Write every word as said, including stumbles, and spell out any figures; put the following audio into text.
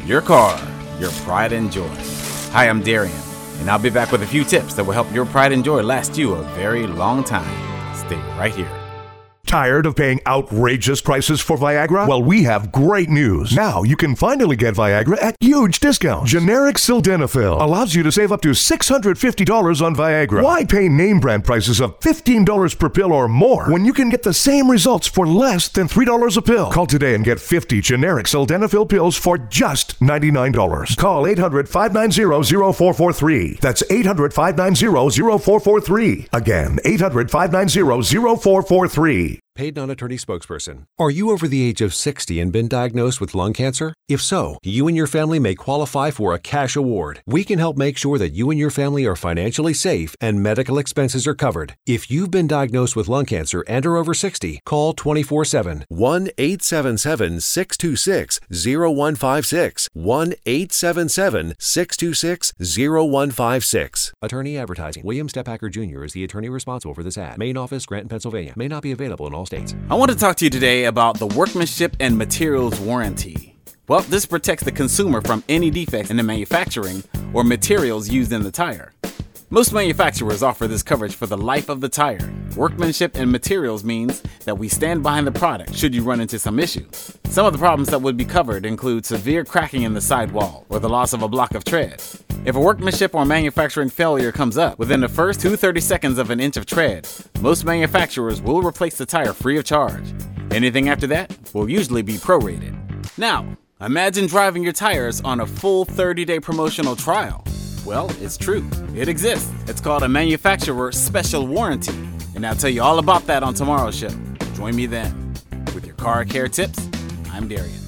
your car, your pride and joy. Hi, I'm Darian, and I'll be back with a few tips that will help your pride and joy last you a very long time. Stay right here. Tired of paying outrageous prices for Viagra? Well, we have great news. Now you can finally get Viagra at huge discounts. Generic Sildenafil allows you to save up to six hundred fifty dollars on Viagra. Why pay name brand prices of fifteen dollars per pill or more when you can get the same results for less than three dollars a pill? Call today and get fifty generic Sildenafil pills for just ninety-nine dollars. Call eight hundred, five nine zero, zero four four three. That's eight hundred, five nine zero, zero four four three. Again, eight hundred, five nine zero, zero four four three. Paid non-attorney spokesperson. Are you over the age of sixty and been diagnosed with lung cancer? If so, you and your family may qualify for a cash award. We can help make sure that you and your family are financially safe and medical expenses are covered. If you've been diagnosed with lung cancer and are over sixty, call twenty-four seven, one eight seven seven, six two six, zero one five six, one eight seven seven, six two six, zero one five six. Attorney advertising. William Stephacker Junior is the attorney responsible for this ad. Main office, Granton, Pennsylvania. May not be available in all states. I want to talk to you today about the workmanship and materials warranty. Well, this protects the consumer from any defects in the manufacturing or materials used in the tire. Most manufacturers offer this coverage for the life of the tire. Workmanship and materials means that we stand behind the product should you run into some issues. Some of the problems that would be covered include severe cracking in the sidewall or the loss of a block of tread. If a workmanship or manufacturing failure comes up within the first two hundred thirty seconds of an inch of tread, most manufacturers will replace the tire free of charge. Anything after that will usually be prorated. Now, imagine driving your tires on a full thirty-day promotional trial. Well, it's true. It exists. It's called a manufacturer special warranty. And I'll tell you all about that on tomorrow's show. Join me then. With your car care tips, I'm Darian.